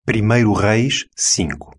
1 Reis 5.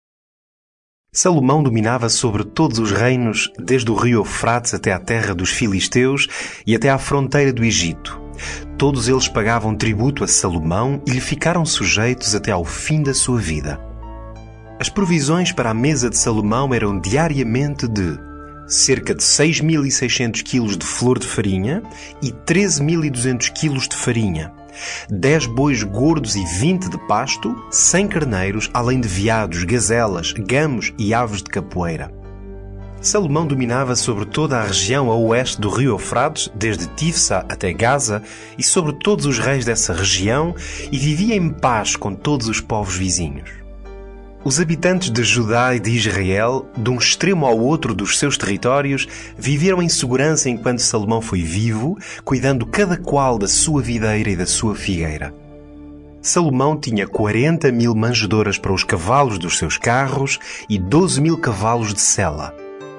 Salomão dominava sobre todos os reinos, desde o rio Eufrates até à terra dos filisteus e até à fronteira do Egito. Todos eles pagavam tributo a Salomão e lhe ficaram sujeitos até ao fim da sua vida. As provisões para a mesa de Salomão eram diariamente de cerca de 6.600 quilos de flor de farinha e 13.200 quilos de farinha, 10 bois gordos e 20 de pasto, 100 carneiros, além de veados, gazelas, gamos e aves de capoeira. Salomão dominava sobre toda a região a oeste do rio Eufrates, desde Tifsa até Gaza, e sobre todos os reis dessa região, e vivia em paz com todos os povos vizinhos. Os habitantes de Judá e de Israel, de um extremo ao outro dos seus territórios, viveram em segurança enquanto Salomão foi vivo, cuidando cada qual da sua videira e da sua figueira. Salomão tinha 40.000 manjedoras para os cavalos dos seus carros e 12.000 cavalos de sela.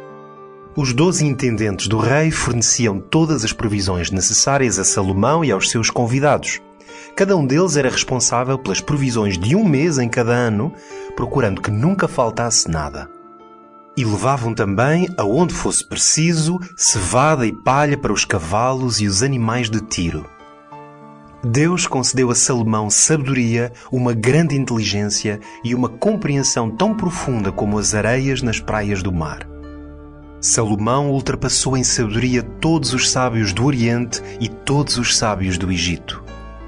Os 12 intendentes do rei forneciam todas as provisões necessárias a Salomão e aos seus convidados. Cada um deles era responsável pelas provisões de um mês em cada ano, procurando que nunca faltasse nada. E levavam também, aonde fosse preciso, cevada e palha para os cavalos e os animais de tiro. Deus concedeu a Salomão sabedoria, uma grande inteligência e uma compreensão tão profunda como as areias nas praias do mar. Salomão ultrapassou em sabedoria todos os sábios do Oriente e todos os sábios do Egito.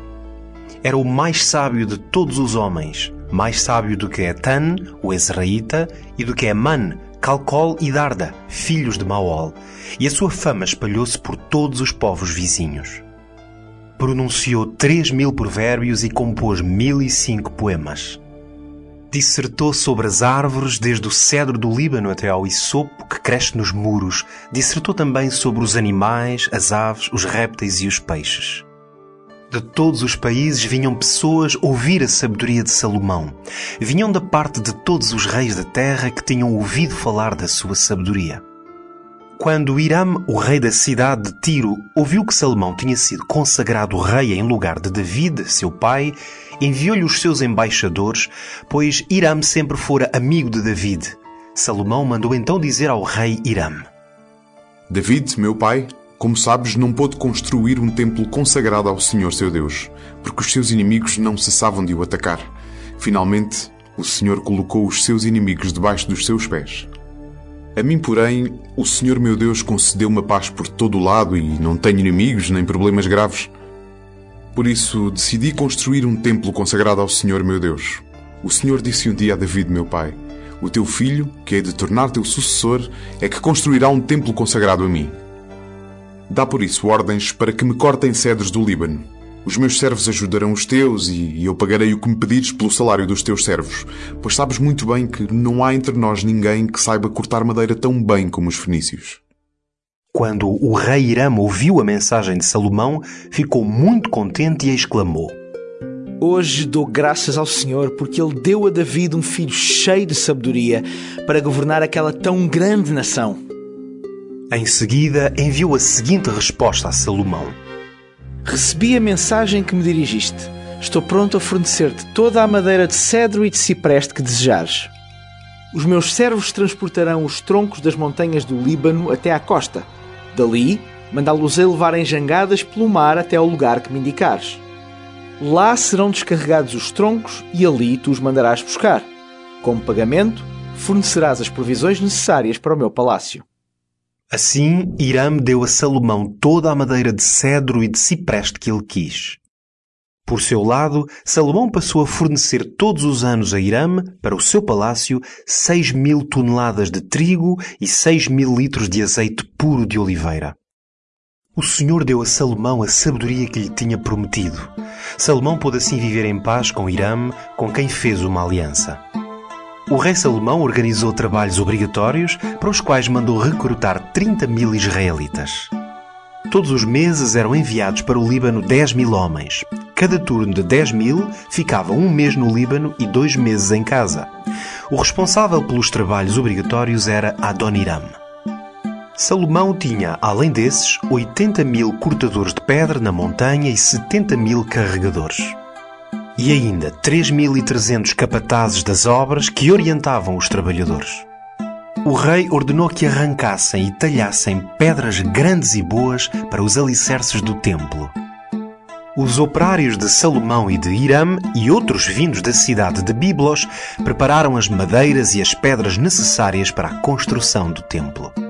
Era o mais sábio de todos os homens, mais sábio do que Etan, o Ezraíta, e do que Eman, Calcol e Darda, filhos de Maol, e a sua fama espalhou-se por todos os povos vizinhos. Pronunciou 3.000 provérbios e compôs 1.005 poemas. Dissertou sobre as árvores, desde o cedro do Líbano até ao isopo que cresce nos muros. Dissertou também sobre os animais, as aves, os répteis e os peixes. De todos os países vinham pessoas ouvir a sabedoria de Salomão. Vinham da parte de todos os reis da terra que tinham ouvido falar da sua sabedoria. Quando Hiram, o rei da cidade de Tiro, ouviu que Salomão tinha sido consagrado rei em lugar de David, seu pai, enviou-lhe os seus embaixadores, pois Hiram sempre fora amigo de David. Salomão mandou então dizer ao rei Hiram: David, meu pai, como sabes, não pôde construir um templo consagrado ao Senhor seu Deus, porque os seus inimigos não cessavam de o atacar. Finalmente, o Senhor colocou os seus inimigos debaixo dos seus pés. A mim, porém, o Senhor meu Deus concedeu-me a paz por todo o lado e não tenho inimigos nem problemas graves. Por isso, decidi construir um templo consagrado ao Senhor meu Deus. O Senhor disse um dia a David, meu pai: o teu filho, que é de tornar teu sucessor, é que construirá um templo consagrado a mim. Dá por isso ordens para que me cortem cedros do Líbano. Os meus servos ajudarão os teus e eu pagarei o que me pedires pelo salário dos teus servos, pois sabes muito bem que não há entre nós ninguém que saiba cortar madeira tão bem como os fenícios. Quando o rei Hiram ouviu a mensagem de Salomão, ficou muito contente e exclamou: Hoje dou graças ao Senhor porque Ele deu a David um filho cheio de sabedoria para governar aquela tão grande nação. Em seguida, enviou a seguinte resposta a Salomão: Recebi a mensagem que me dirigiste. Estou pronto a fornecer-te toda a madeira de cedro e de cipreste que desejares. Os meus servos transportarão os troncos das montanhas do Líbano até à costa. Dali, mandá-los-ei levar em jangadas pelo mar até ao lugar que me indicares. Lá serão descarregados os troncos e ali tu os mandarás buscar. Como pagamento, fornecerás as provisões necessárias para o meu palácio. Assim, Hiram deu a Salomão toda a madeira de cedro e de cipreste que ele quis. Por seu lado, Salomão passou a fornecer todos os anos a Hiram, para o seu palácio, 6.000 toneladas de trigo e 6.000 litros de azeite puro de oliveira. O Senhor deu a Salomão a sabedoria que lhe tinha prometido. Salomão pôde assim viver em paz com Hiram, com quem fez uma aliança. O rei Salomão organizou trabalhos obrigatórios para os quais mandou recrutar 30.000 israelitas. Todos os meses eram enviados para o Líbano 10.000 homens. Cada turno de 10.000 ficava um mês no Líbano e 2 meses em casa. O responsável pelos trabalhos obrigatórios era Adoniram. Salomão tinha, além desses, 80.000 cortadores de pedra na montanha e 70.000 carregadores. e ainda 3.300 capatazes das obras que orientavam os trabalhadores. O rei ordenou que arrancassem e talhassem pedras grandes e boas para os alicerces do templo. Os operários de Salomão e de Hiram e outros vindos da cidade de Biblos prepararam as madeiras e as pedras necessárias para a construção do templo.